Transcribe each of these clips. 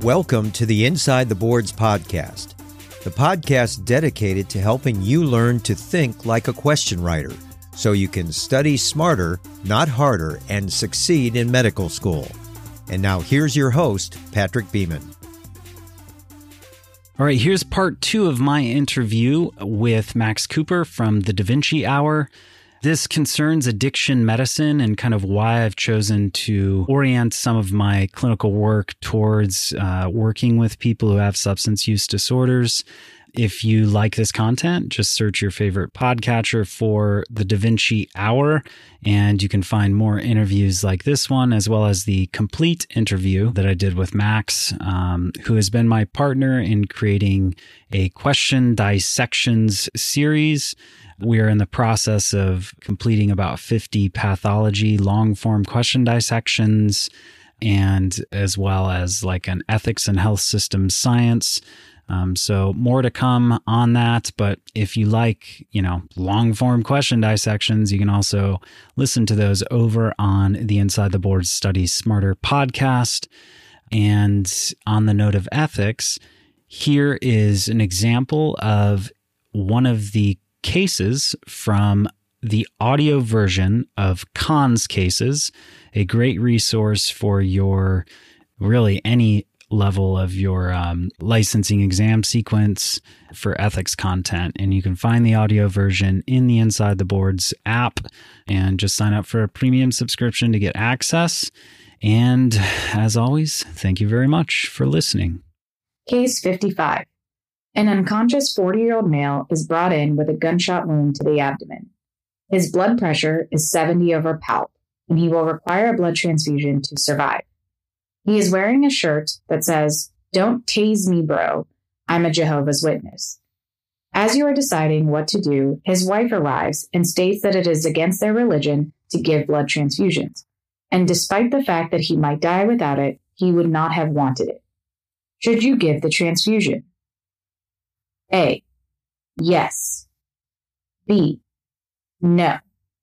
Welcome to the Inside the Boards podcast, the podcast dedicated to helping you learn to think like a question writer so you can study smarter, not harder, and succeed in medical school. And now here's your host, Patrick Beeman. All right, here's part 2 of my interview with Max Cooper from the Da Vinci Hour. This concerns addiction medicine and kind of why I've chosen to orient some of my clinical work towards working with people who have substance use disorders. If you like this content, just search your favorite podcatcher for the Da Vinci Hour, and you can find more interviews like this one, as well as the complete interview that I did with Max, who has been my partner in creating a question dissections series. We are in the process of completing about 50 pathology long-form question dissections, and as well as like an ethics and health systems science. So more to come on that. But if you like, long-form question dissections, you can also listen to those over on the Inside the Boards Study Smarter podcast. And on the note of ethics, here is an example of one of the cases from the audio version of Khan's Cases, a great resource for your really any level of your licensing exam sequence for ethics content. And you can find the audio version in the Inside the Boards app and just sign up for a premium subscription to get access. And as always, thank you very much for listening. Case 55. An unconscious 40-year-old male is brought in with a gunshot wound to the abdomen. His blood pressure is 70 over palp, and he will require a blood transfusion to survive. He is wearing a shirt that says, "Don't tase me, bro. I'm a Jehovah's Witness." As you are deciding what to do, his wife arrives and states that it is against their religion to give blood transfusions. And despite the fact that he might die without it, he would not have wanted it. Should you give the transfusion? A. Yes. B. No.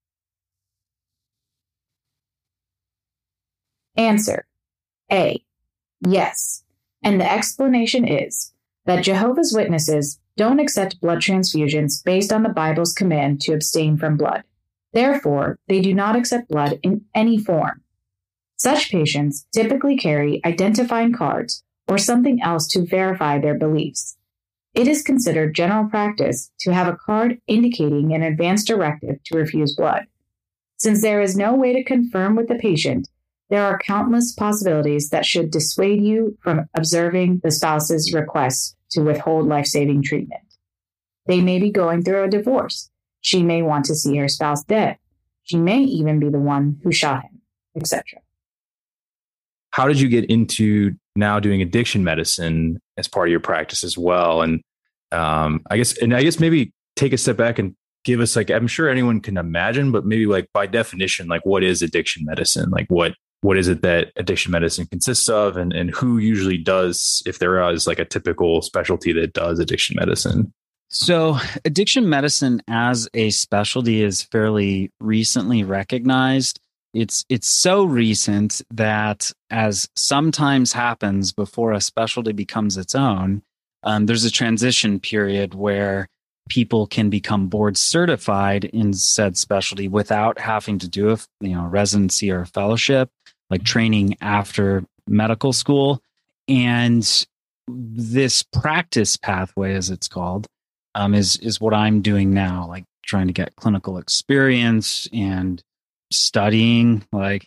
Answer. A. Yes. And the explanation is that Jehovah's Witnesses don't accept blood transfusions based on the Bible's command to abstain from blood. Therefore, they do not accept blood in any form. Such patients typically carry identifying cards or something else to verify their beliefs. It is considered general practice to have a card indicating an advance directive to refuse blood. Since there is no way to confirm with the patient, there are countless possibilities that should dissuade you from observing the spouse's request to withhold life-saving treatment. They may be going through a divorce. She may want to see her spouse dead. She may even be the one who shot him, etc. How did you get into now doing addiction medicine as part of your practice as well? And I guess maybe take a step back and give us, like, I'm sure anyone can imagine, but maybe like by definition, like what is addiction medicine? Like what is it that addiction medicine consists of, and who usually does, if there is like a typical specialty that does addiction medicine? So addiction medicine as a specialty is fairly recently recognized. It's so recent that, as sometimes happens before a specialty becomes its own, there's a transition period where people can become board certified in said specialty without having to do a residency or a fellowship, like training after medical school. And this practice pathway, as it's called, is what I'm doing now, like trying to get clinical experience and studying like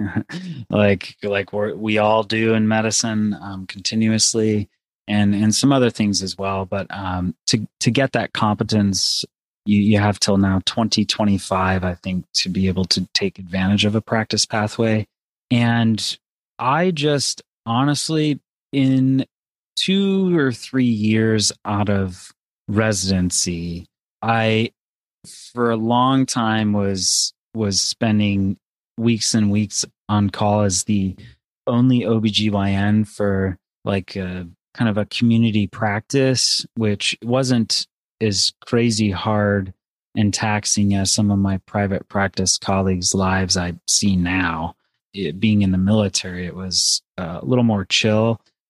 we all do in medicine, continuously, and some other things as well. But to get that competence, you have till now 2025, I think, to be able to take advantage of a practice pathway. And I just honestly, in 2 or 3 years out of residency, I for a long time was spending weeks and weeks on call as the only OBGYN for like a kind of a community practice, which wasn't as crazy hard and taxing as some of my private practice colleagues' lives I see now. Being in the military, it was a little more chill.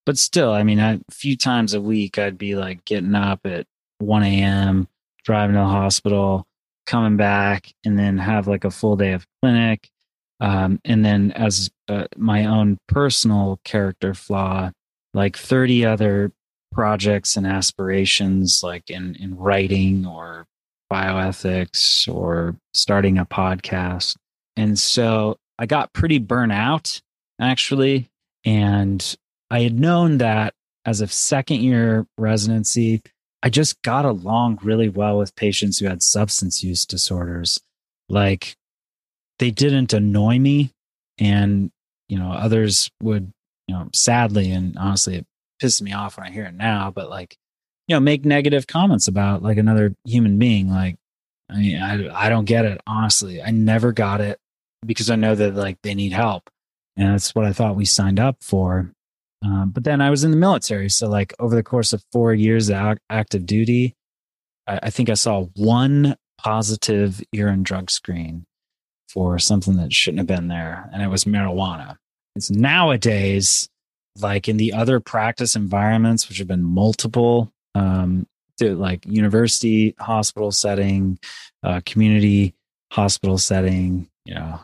But still, I mean, a few times a week, I'd be like getting up at 1 a.m., driving to the hospital, coming back, and then have like a full day of clinic. And then as my own personal character flaw, like 30 other projects and aspirations, like in writing or bioethics or starting a podcast. And so I got pretty burnt out, actually. And I had known that as a second year residency, I just got along really well with patients who had substance use disorders. Like, they didn't annoy me, and, you know, others would, you know, sadly, and honestly, it pisses me off when I hear it now, but like, you know, make negative comments about like another human being. Like, I mean, I don't get it. Honestly, I never got it, because I know that like they need help, and that's what I thought we signed up for. But then I was in the military. So like over the course of 4 years of active duty, I think I saw one positive urine drug screen for something that shouldn't have been there. And it was marijuana. It's nowadays, like in the other practice environments, which have been multiple, to like university hospital setting, community hospital setting, you know,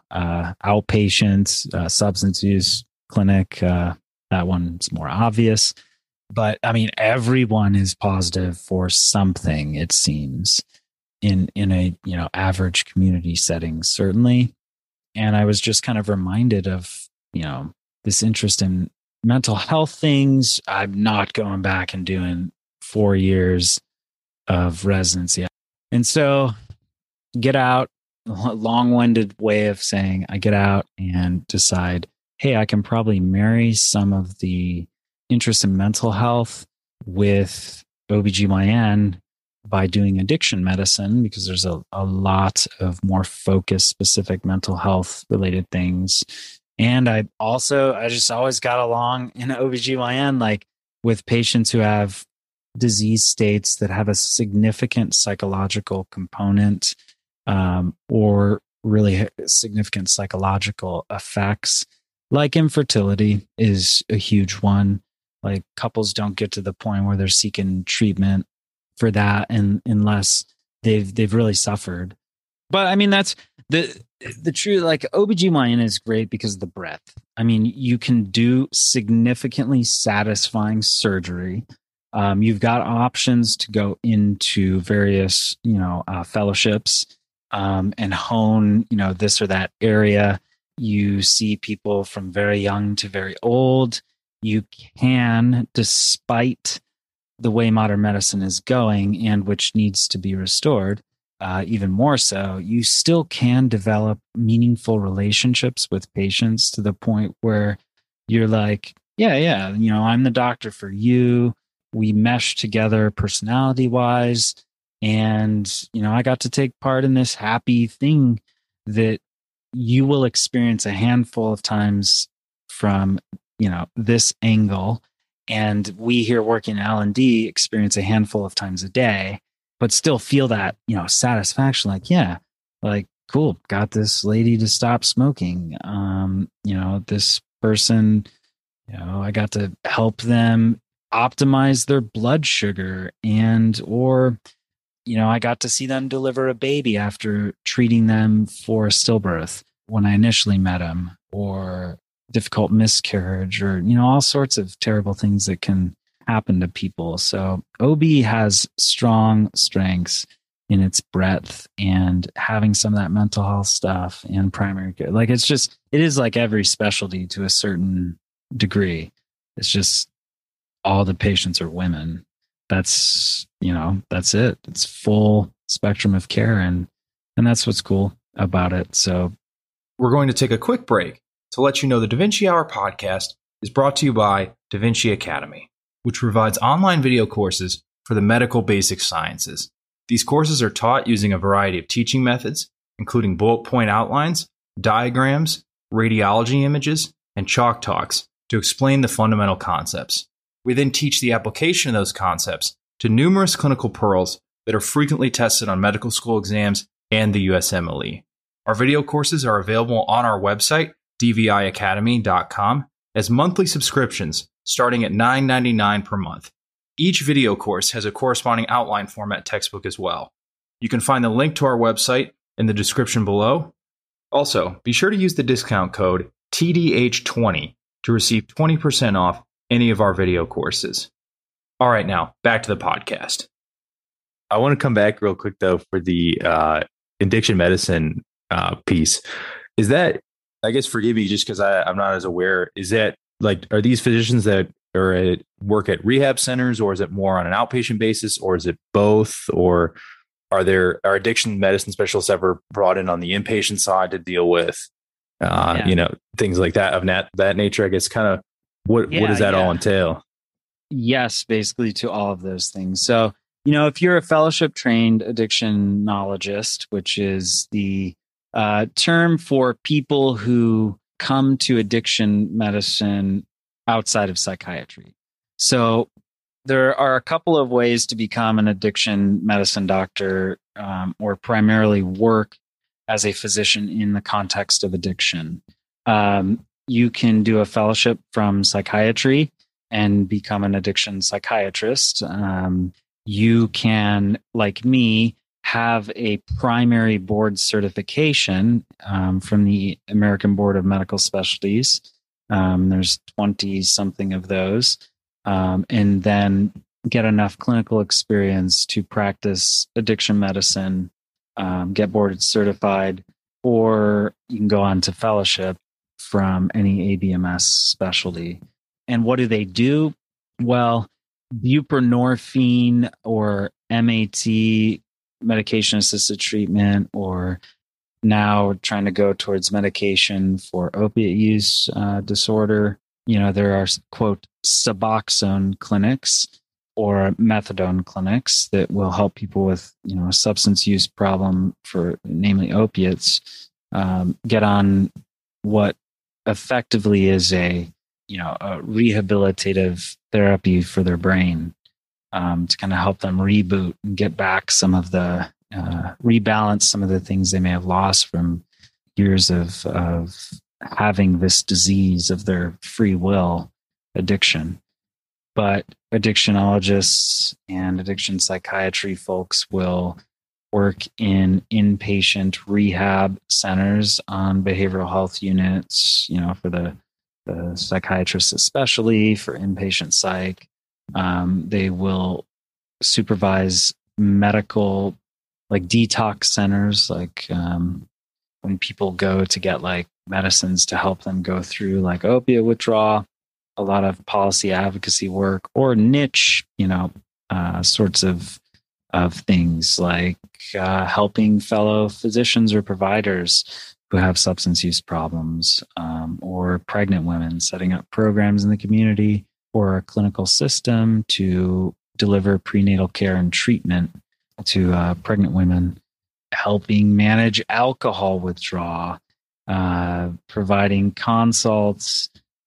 outpatient, substance use clinic, that one's more obvious. But I mean, everyone is positive for something, it seems, in a, you know, average community setting, certainly. And I was just kind of reminded of, you know, this interest in mental health things. I'm not going back and doing 4 years of residency. And so get out, long-winded way of saying I get out and decide, hey, I can probably marry some of the interest in mental health with OBGYN by doing addiction medicine, because there's a lot of more focused, specific mental health related things. And I just always got along in OBGYN, like with patients who have disease states that have a significant psychological component, or really significant psychological effects. Like infertility is a huge one. Like couples don't get to the point where they're seeking treatment for that, and unless they've really suffered. But I mean, that's the truth. Like OBGYN is great because of the breadth. I mean, you can do significantly satisfying surgery. You've got options to go into various, you know, fellowships, and hone, you know, this or that area. You see people from very young to very old. You can, despite the way modern medicine is going, and which needs to be restored, even more so, you still can develop meaningful relationships with patients to the point where you're like, yeah, you know, I'm the doctor for you. We mesh together personality wise. And, you know, I got to take part in this happy thing that you will experience a handful of times from, you know, this angle. And we here working in L&D experience a handful of times a day, but still feel that, you know, satisfaction. Like, yeah, like, cool, got this lady to stop smoking. You know, this person, you know, I got to help them optimize their blood sugar, and, or, you know, I got to see them deliver a baby after treating them for a stillbirth when I initially met them, or difficult miscarriage, or, you know, all sorts of terrible things that can happen to people. So OB has strong strengths in its breadth, and having some of that mental health stuff and primary care. Like, it's just, it is like every specialty to a certain degree. It's just all the patients are women. That's, you know, that's it. It's full spectrum of care. And that's what's cool about it. So we're going to take a quick break to let you know the Da Vinci Hour podcast is brought to you by Da Vinci Academy, which provides online video courses for the medical basic sciences. These courses are taught using a variety of teaching methods, including bullet point outlines, diagrams, radiology images, and chalk talks to explain the fundamental concepts. We then teach the application of those concepts to numerous clinical pearls that are frequently tested on medical school exams and the USMLE. Our video courses are available on our website, dviacademy.com, as monthly subscriptions, starting at $9.99 per month. Each video course has a corresponding outline format textbook as well. You can find the link to our website in the description below. Also, be sure to use the discount code TDH20 to receive 20% off any of our video courses. All right, now back to the podcast. I want to come back real quick though for the addiction medicine piece. Is that, I guess, forgive me just because I'm not as aware. Is that like, are these physicians that work at rehab centers, or is it more on an outpatient basis, or is it both, or are addiction medicine specialists ever brought in on the inpatient side to deal with, things like that of that nature? I guess kind of what does that all entail? Yes, basically to all of those things. So, if you're a fellowship trained addictionologist, which is the term for people who come to addiction medicine outside of psychiatry. So there are a couple of ways to become an addiction medicine doctor, or primarily work as a physician in the context of addiction. You can do a fellowship from psychiatry and become an addiction psychiatrist. You can, like me, have a primary board certification from the American Board of Medical Specialties. There's 20 something of those, and then get enough clinical experience to practice addiction medicine, get board certified, or you can go on to fellowship from any ABMS specialty. And what do? Well, buprenorphine or MAT, medication-assisted treatment, or now trying to go towards medication for opiate use disorder. There are, quote, Suboxone clinics or methadone clinics that will help people with, a substance use problem for namely opiates, get on what effectively is a rehabilitative therapy for their brain, to kind of help them reboot and get back some of the, rebalance some of the things they may have lost from years of having this disease of their free will addiction. But addictionologists and addiction psychiatry folks will work in inpatient rehab centers on behavioral health units, for the psychiatrists especially, for inpatient psych. They will supervise medical, like detox centers, like when people go to get like medicines to help them go through like opiate withdrawal, a lot of policy advocacy work, or niche, sorts of things like helping fellow physicians or providers who have substance use problems, or pregnant women, setting up programs in the community or a clinical system to deliver prenatal care and treatment to pregnant women, helping manage alcohol withdrawal, providing consults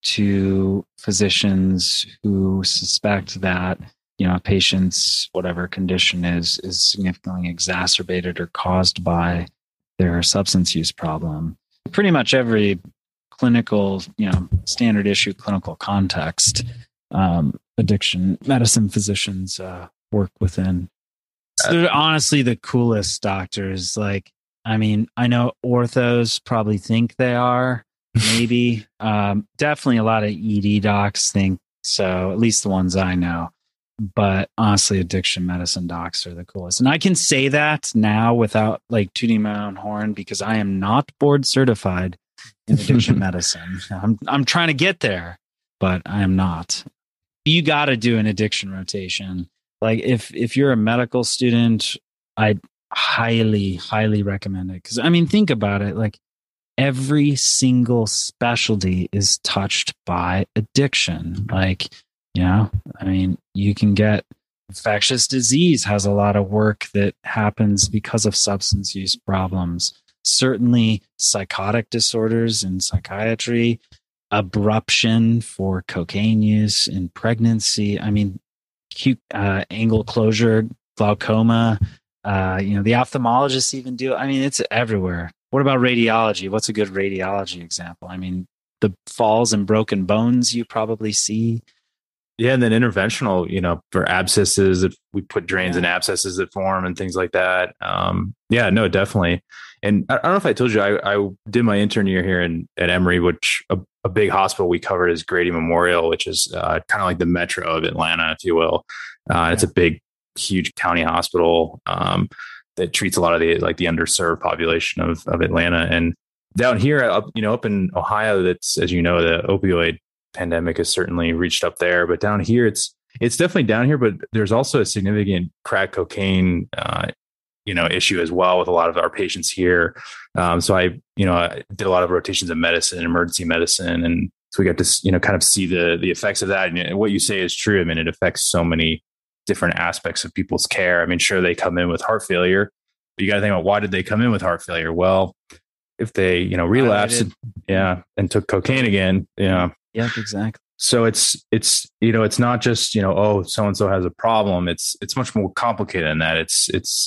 to physicians who suspect that a patient's whatever condition is significantly exacerbated or caused by their substance use problem. Pretty much every clinical, standard issue clinical context, addiction medicine physicians work within. So they're honestly the coolest doctors. Like, I know orthos probably think they are, maybe. Definitely a lot of ED docs think so, at least the ones I know. But honestly, addiction medicine docs are the coolest. And I can say that now without like tooting my own horn, because I am not board certified in addiction medicine. I'm trying to get there, but I am not. You got to do an addiction rotation. Like if you're a medical student, I highly, highly recommend it. Because think about it. Like every single specialty is touched by addiction. Like, you can get infectious disease has a lot of work that happens because of substance use problems. Certainly psychotic disorders in psychiatry, abruption for cocaine use in pregnancy. Acute angle closure, glaucoma, the ophthalmologists even do. It's everywhere. What about radiology? What's a good radiology example? The falls and broken bones you probably see Yeah, and then interventional, for abscesses, if we put drains and abscesses that form and things like that. Yeah, no, definitely. And I don't know if I told you, I did my intern year here at Emory, which a big hospital we covered is Grady Memorial, which is kind of like the metro of Atlanta, if you will. It's a big, huge county hospital that treats a lot of the underserved population of Atlanta. And down here, up in Ohio, that's, as you know, the opioid pandemic has certainly reached up there, but down here, it's definitely down here, but there's also a significant crack cocaine, issue as well with a lot of our patients here. So I did a lot of rotations of medicine, emergency medicine. And so we got to, kind of see the effects of that. And what you say is true. I mean, it affects so many different aspects of people's care. I mean, sure, they come in with heart failure, but you got to think about, why did they come in with heart failure? Well, if they, relapsed and took cocaine again, Yeah, exactly. So it's not just, oh, so-and-so has a problem. It's much more complicated than that. It's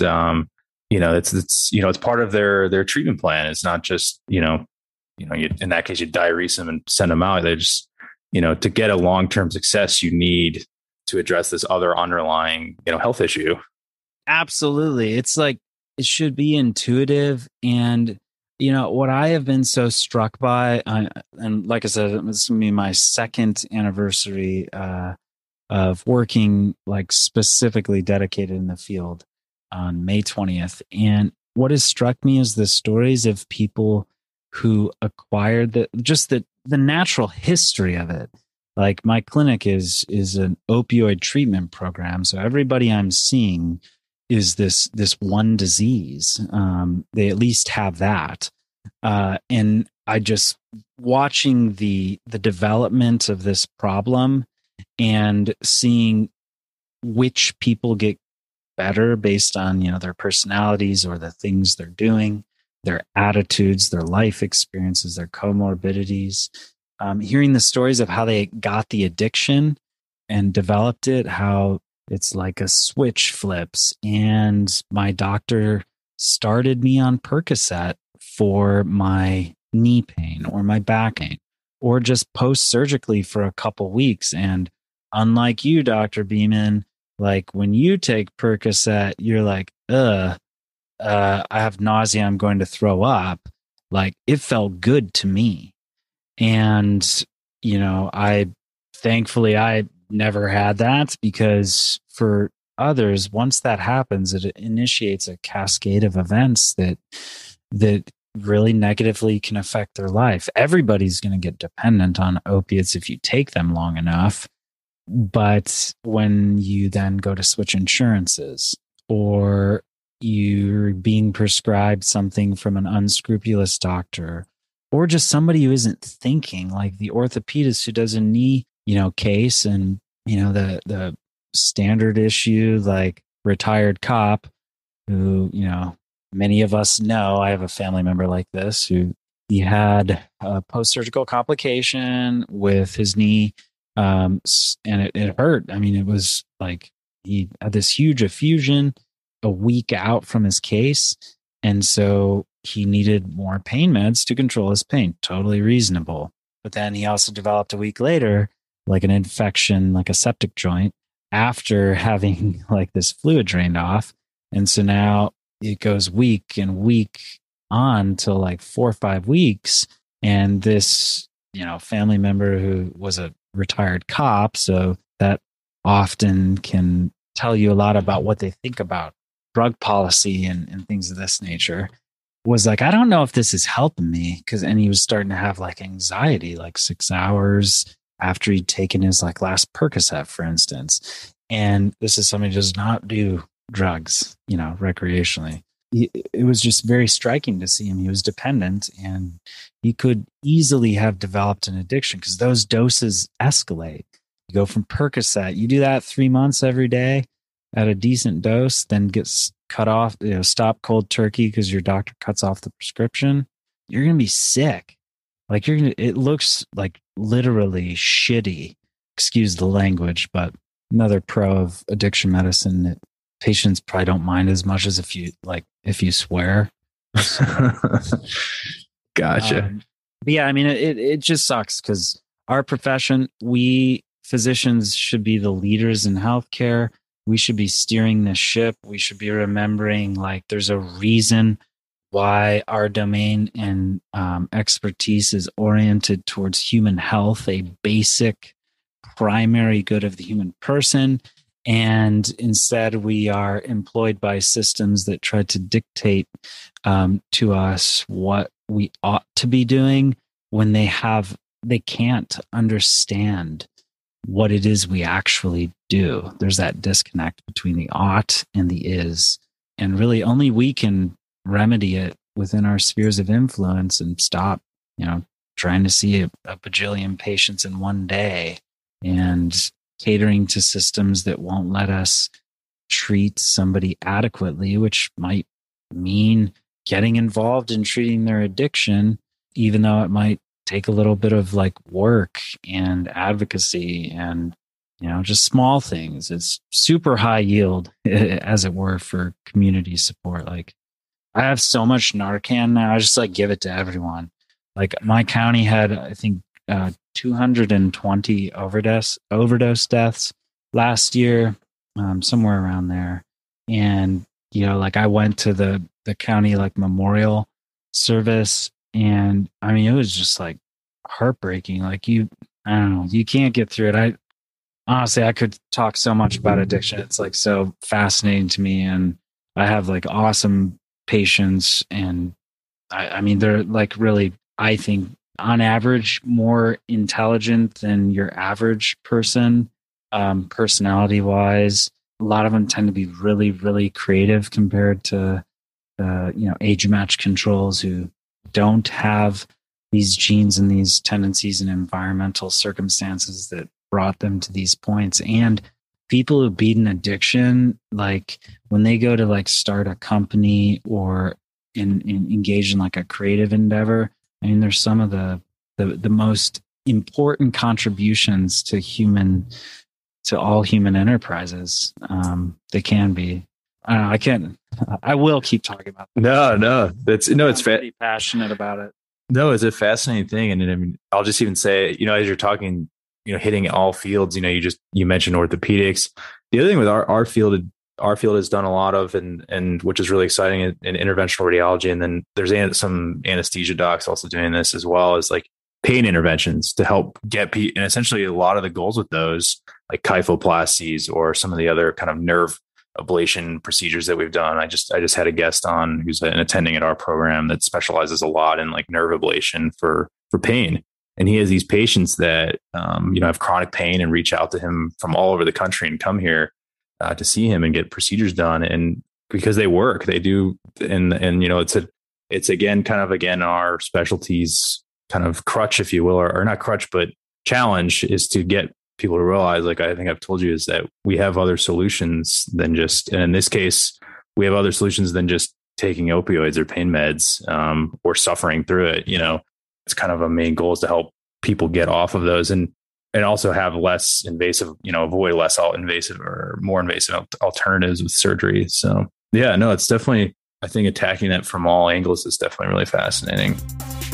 part of their treatment plan. It's not just, you, in that case, you diurese them and send them out. They just, to get a long-term success, you need to address this other underlying, health issue. Absolutely. It's like, it should be intuitive. And what I have been so struck by, and like I said, this will be my second anniversary of working like specifically dedicated in the field on May 20th. And what has struck me is the stories of people who acquired the natural history of it. Like my clinic is an opioid treatment program. So everybody I'm seeing is this one disease. They at least have that. And I just watching the development of this problem and seeing which people get better based on, their personalities or the things they're doing, their attitudes, their life experiences, their comorbidities, hearing the stories of how they got the addiction and developed it, how it's like a switch flips. And my doctor started me on Percocet for my knee pain or my back pain, or just post-surgically for a couple weeks. And unlike you, Dr. Beeman, like when you take Percocet, you're like, I have nausea, I'm going to throw up. Like it felt good to me. And, I never had that, because for others, once that happens, it initiates a cascade of events that really negatively can affect their life. Everybody's going to get dependent on opiates if you take them long enough. But when you then go to switch insurances, or you're being prescribed something from an unscrupulous doctor, or just somebody who isn't thinking, like the orthopedist who does a knee, case, and, the standard issue, like retired cop who, many of us know. I have a family member like this who he had a post-surgical complication with his knee, and it hurt. I mean, it was like he had this huge effusion a week out from his case, and so he needed more pain meds to control his pain. Totally reasonable. But then he also developed a week later, like an infection, like a septic joint, after having like this fluid drained off. And so now it goes week and week on till like 4 or 5 weeks. And this, family member who was a retired cop, so that often can tell you a lot about what they think about drug policy and things of this nature, was like, I don't know if this is helping me. And he was starting to have like anxiety, like 6 hours after he'd taken his like last Percocet, for instance. And this is somebody who does not do drugs, recreationally. It was just very striking to see him. He was dependent, and he could easily have developed an addiction because those doses escalate. You go from Percocet, you do that 3 months every day at a decent dose, then gets cut off, stop cold turkey because your doctor cuts off the prescription. You're going to be sick. Like it looks like literally shitty. Excuse the language, but another pro of addiction medicine that patients probably don't mind as much as if you swear. Gotcha. But yeah, I mean, it just sucks because our profession, we physicians should be the leaders in healthcare. We should be steering the ship. We should be remembering like there's a reason why our domain and expertise is oriented towards human health, a basic primary good of the human person. And instead, we are employed by systems that try to dictate to us what we ought to be doing when they can't understand what it is we actually do. There's that disconnect between the ought and the is. And really only we can remedy it within our spheres of influence and stop, trying to see a bajillion patients in one day and catering to systems that won't let us treat somebody adequately, which might mean getting involved in treating their addiction, even though it might take a little bit of like work and advocacy and, just small things. It's super high yield, as it were, for community support. Like I have so much Narcan now. I just like give it to everyone. Like my county had, I think, 220 overdose deaths last year, somewhere around there. And, like I went to the county like memorial service, and I mean, it was just like heartbreaking. Like I don't know, you can't get through it. Honestly, I could talk so much about addiction. It's like so fascinating to me. And I have like awesome patients, and I mean, they're like really, I think, on average, more intelligent than your average person, personality-wise. A lot of them tend to be really, really creative compared to, age-matched controls who don't have these genes and these tendencies and environmental circumstances that brought them to these points. And people who beat an addiction, like when they go to like start a company or engage in like a creative endeavor, I mean, there's some of the most important contributions to all human enterprises. They can be. I will keep talking about that. No, it's pretty passionate about it. No, it's a fascinating thing. And I mean, I'll just even say, as you're talking, hitting all fields, you mentioned orthopedics. The other thing with our field has done a lot of, and which is really exciting in interventional radiology. And then there's some anesthesia docs also doing this as well, as like pain interventions to help get people. And essentially a lot of the goals with those, like kyphoplasties or some of the other kind of nerve ablation procedures that we've done. I just had a guest on who's an attending at our program that specializes a lot in like nerve ablation for pain. And he has these patients that, have chronic pain and reach out to him from all over the country and come here to see him and get procedures done. And because they work, they do. And it's again, our specialties kind of crutch, if you will, or not crutch, but challenge is to get people to realize, like I think I've told you, is that we have other solutions than just, and in this case, we have other solutions than just taking opioids or pain meds, or suffering through it. It's kind of a main goal is to help people get off of those and also have less invasive, avoid less invasive or more invasive alternatives with surgery. So yeah, no, it's definitely, I think attacking that from all angles is definitely really fascinating.